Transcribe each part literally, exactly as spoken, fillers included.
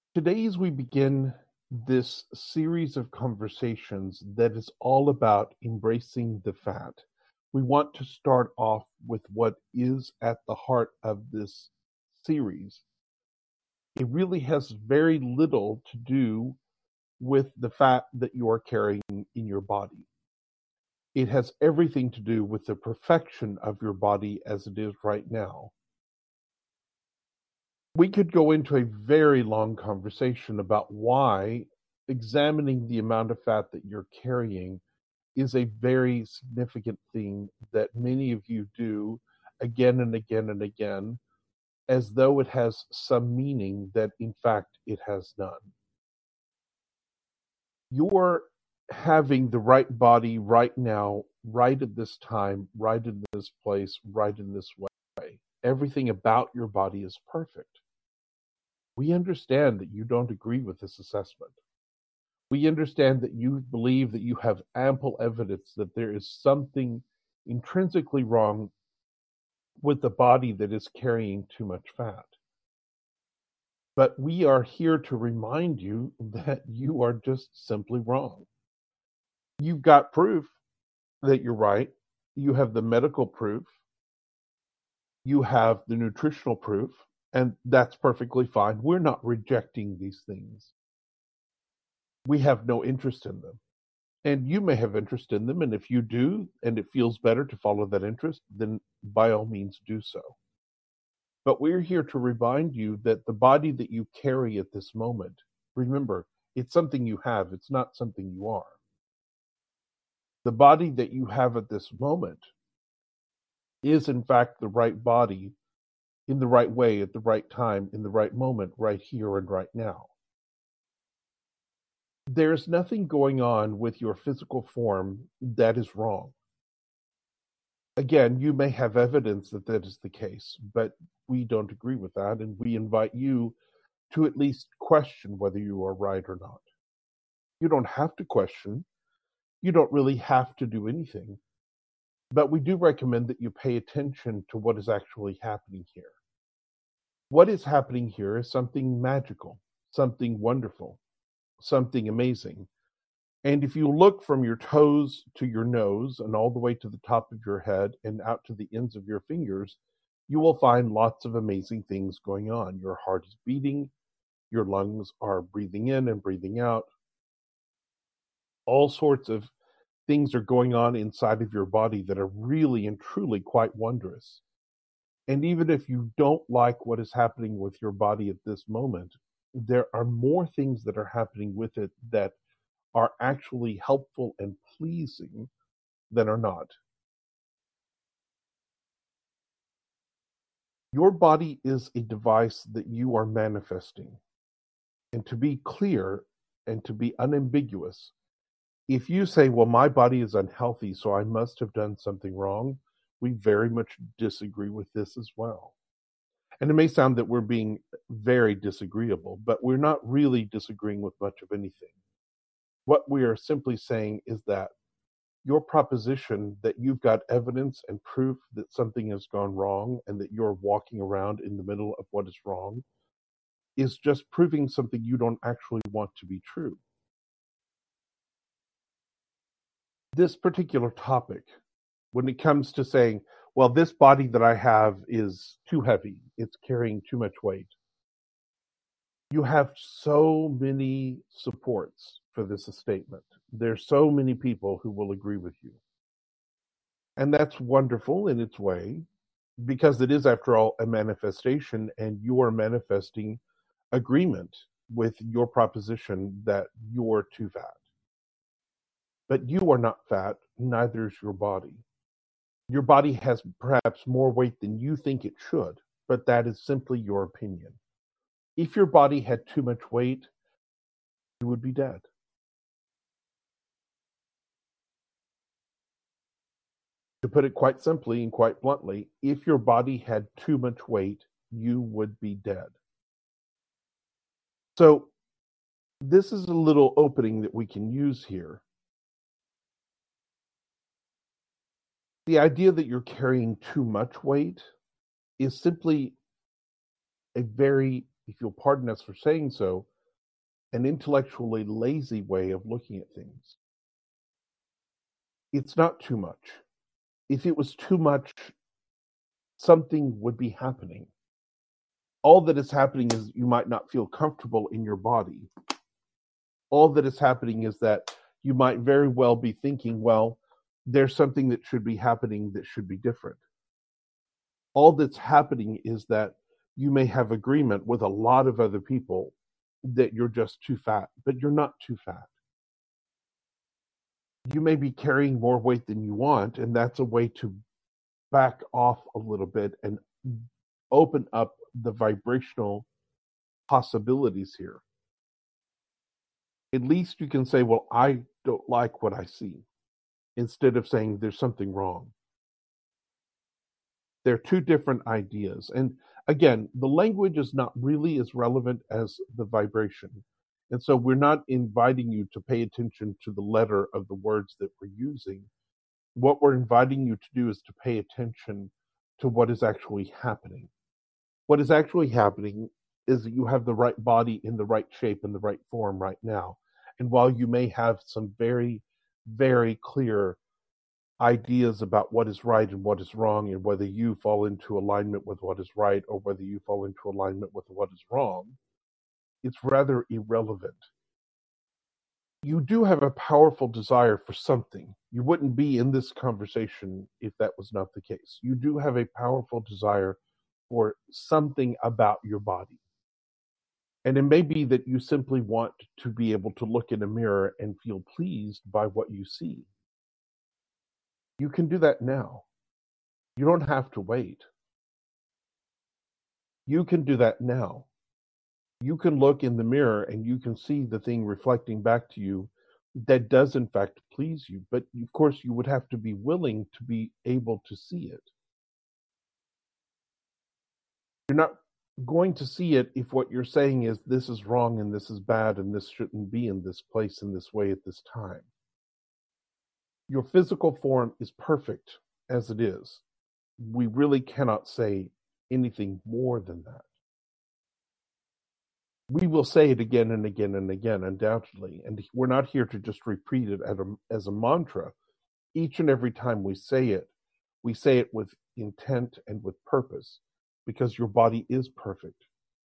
Today, as we begin this series of conversations that is all about embracing the fat, we want to start off with what is at the heart of this series. It really has very little to do with the fat that you are carrying in your body. It has everything to do with the perfection of your body as it is right now. We could go into a very long conversation about why examining the amount of fat that you're carrying is a very significant thing that many of you do again and again and again, as though it has some meaning that in fact it has none. You're having the right body right now, right at this time, right in this place, right in this way. Everything about your body is perfect. We understand that you don't agree with this assessment. We understand that you believe that you have ample evidence that there is something intrinsically wrong with the body that is carrying too much fat. But we are here to remind you that you are just simply wrong. You've got proof that you're right. You have the medical proof. You have the nutritional proof, and that's perfectly fine. We're not rejecting these things. We have no interest in them. And you may have interest in them, and if you do, and it feels better to follow that interest, then by all means do so. But we're here to remind you that the body that you carry at this moment, remember, it's something you have, it's not something you are. The body that you have at this moment is, in fact, the right body in the right way, at the right time, in the right moment, right here and right now. There's nothing going on with your physical form that is wrong. Again, you may have evidence that that is the case, but we don't agree with that, and we invite you to at least question whether you are right or not. You don't have to question. You don't really have to do anything. But we do recommend that you pay attention to what is actually happening here. What is happening here is something magical, something wonderful, something amazing. And if you look from your toes to your nose and all the way to the top of your head and out to the ends of your fingers, you will find lots of amazing things going on. Your heart is beating, your lungs are breathing in and breathing out. All sorts of things are going on inside of your body that are really and truly quite wondrous. And even if you don't like what is happening with your body at this moment, there are more things that are happening with it that are actually helpful and pleasing than are not. Your body is a device that you are manifesting. And to be clear and to be unambiguous, if you say, well, my body is unhealthy, so I must have done something wrong, we very much disagree with this as well. And it may sound that we're being very disagreeable, but we're not really disagreeing with much of anything. What we are simply saying is that your proposition that you've got evidence and proof that something has gone wrong and that you're walking around in the middle of what is wrong is just proving something you don't actually want to be true. This particular topic, when it comes to saying, well, this body that I have is too heavy, it's carrying too much weight, you have so many supports for this statement. There's so many people who will agree with you. And that's wonderful in its way, because it is, after all, a manifestation, and you are manifesting agreement with your proposition that you're too fat. But you are not fat, neither is your body. Your body has perhaps more weight than you think it should, but that is simply your opinion. If your body had too much weight, you would be dead. To put it quite simply and quite bluntly, if your body had too much weight, you would be dead. So this is a little opening that we can use here. The idea that you're carrying too much weight is simply a very, if you'll pardon us for saying so, an intellectually lazy way of looking at things. It's not too much. If it was too much, something would be happening. All that is happening is you might not feel comfortable in your body. All that is happening is that you might very well be thinking, well, there's something that should be happening that should be different. All that's happening is that you may have agreement with a lot of other people that you're just too fat, but you're not too fat. You may be carrying more weight than you want, and that's a way to back off a little bit and open up the vibrational possibilities here. At least you can say, well, I don't like what I see, instead of saying there's something wrong. They're two different ideas. And again, the language is not really as relevant as the vibration. And so we're not inviting you to pay attention to the letter of the words that we're using. What we're inviting you to do is to pay attention to what is actually happening. What is actually happening is that you have the right body in the right shape and the right form right now. And while you may have some very, very clear ideas about what is right and what is wrong, and whether you fall into alignment with what is right or whether you fall into alignment with what is wrong, it's rather irrelevant. You do have a powerful desire for something. You wouldn't be in this conversation if that was not the case. You do have a powerful desire for something about your body. And it may be that you simply want to be able to look in a mirror and feel pleased by what you see. You can do that now. You don't have to wait. You can do that now. You can look in the mirror and you can see the thing reflecting back to you that does in fact please you. But of course, you would have to be willing to be able to see it. You're not going to see it if what you're saying is this is wrong and this is bad and this shouldn't be in this place in this way at this time. Your physical form is perfect as it is. We really cannot say anything more than that. We will say it again and again and again, undoubtedly. And we're not here to just repeat it as a, as a mantra. Each and every time we say it, we say it with intent and with purpose, because your body is perfect.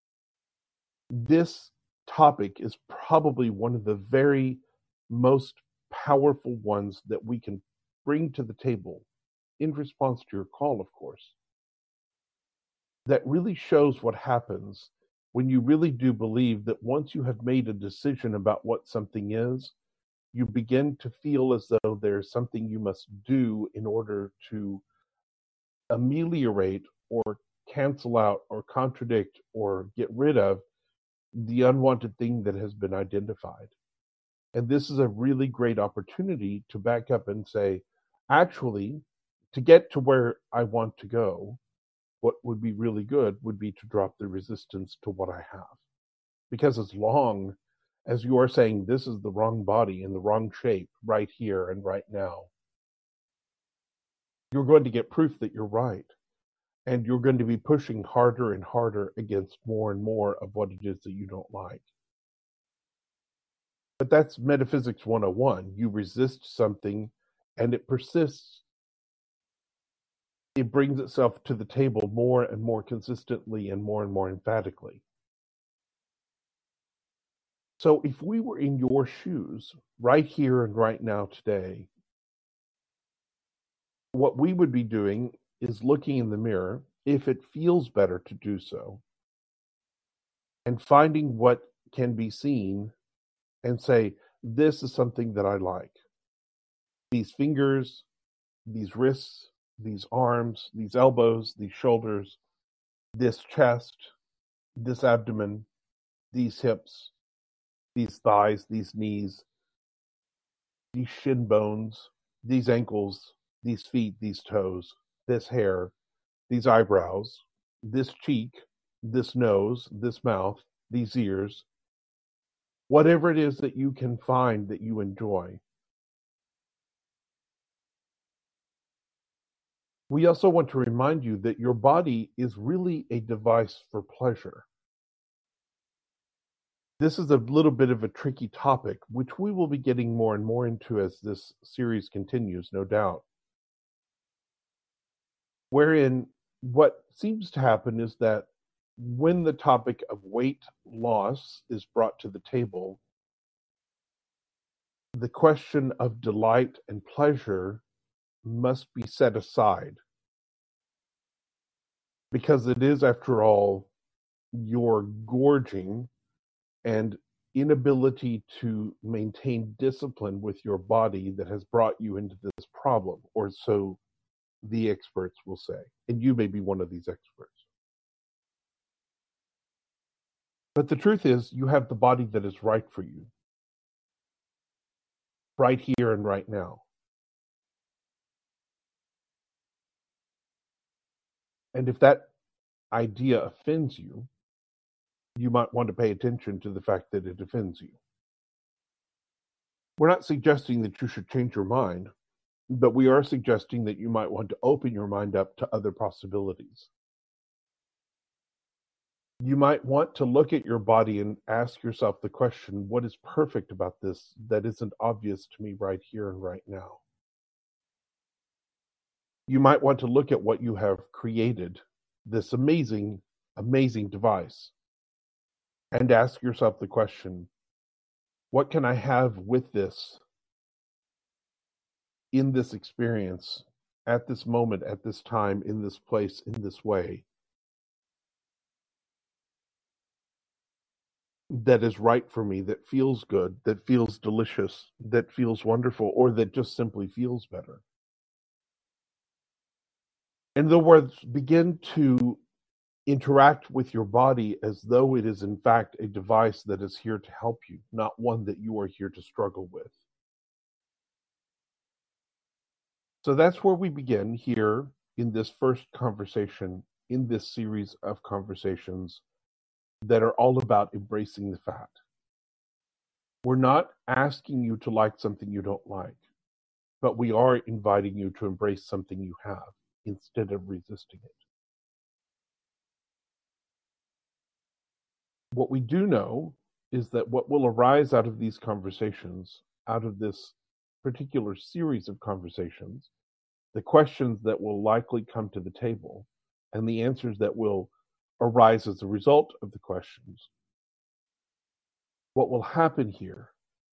This topic is probably one of the very most powerful ones that we can bring to the table, in response to your call, of course, that really shows what happens when you really do believe that once you have made a decision about what something is, you begin to feel as though there's something you must do in order to ameliorate or cancel out or contradict or get rid of the unwanted thing that has been identified. And this is a really great opportunity to back up and say, actually, to get to where I want to go, what would be really good would be to drop the resistance to what I have. Because as long as you are saying this is the wrong body in the wrong shape right here and right now, you're going to get proof that you're right. And you're going to be pushing harder and harder against more and more of what it is that you don't like. But that's Metaphysics one oh one. You resist something and it persists. It brings itself to the table more and more consistently and more and more emphatically. So if we were in your shoes right here and right now today, what we would be doing is looking in the mirror, if it feels better to do so, and finding what can be seen and say, this is something that I like. These fingers, these wrists, these arms, these elbows, these shoulders, this chest, this abdomen, these hips, these thighs, these knees, these shin bones, these ankles, these feet, these toes, this hair, these eyebrows, this cheek, this nose, this mouth, these ears, whatever it is that you can find that you enjoy. We also want to remind you that your body is really a device for pleasure. This is a little bit of a tricky topic, which we will be getting more and more into as this series continues, no doubt. Wherein what seems to happen is that when the topic of weight loss is brought to the table, the question of delight and pleasure must be set aside. Because it is, after all, your gorging and inability to maintain discipline with your body that has brought you into this problem, or so the experts will say. And you may be one of these experts. But the truth is, you have the body that is right for you, right here and right now. And if that idea offends you, you might want to pay attention to the fact that it offends you. We're not suggesting that you should change your mind, but we are suggesting that you might want to open your mind up to other possibilities. You might want to look at your body and ask yourself the question, what is perfect about this that isn't obvious to me right here and right now? You might want to look at what you have created, this amazing, amazing device, and ask yourself the question, what can I have with this, in this experience, at this moment, at this time, in this place, in this way, that is right for me, that feels good, that feels delicious, that feels wonderful, or that just simply feels better. In other words, begin to interact with your body as though it is in fact a device that is here to help you, not one that you are here to struggle with. So that's where we begin here in this first conversation, in this series of conversations that are all about embracing the fact. We're not asking you to like something you don't like, but we are inviting you to embrace something you have instead of resisting it. What we do know is that what will arise out of these conversations, out of this particular series of conversations, the questions that will likely come to the table, and the answers that will arise as a result of the questions, what will happen here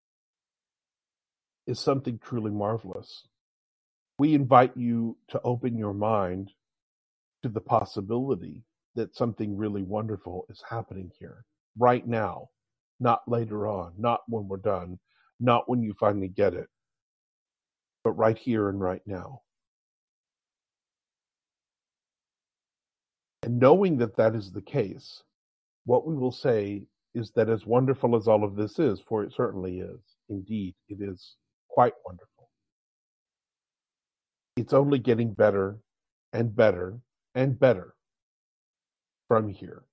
is something truly marvelous. We invite you to open your mind to the possibility that something really wonderful is happening here, right now, not later on, not when we're done, not when you finally get it, but right here and right now. And knowing that that is the case, what we will say is that as wonderful as all of this is, for it certainly is, indeed, it is quite wonderful, it's only getting better and better and better from here.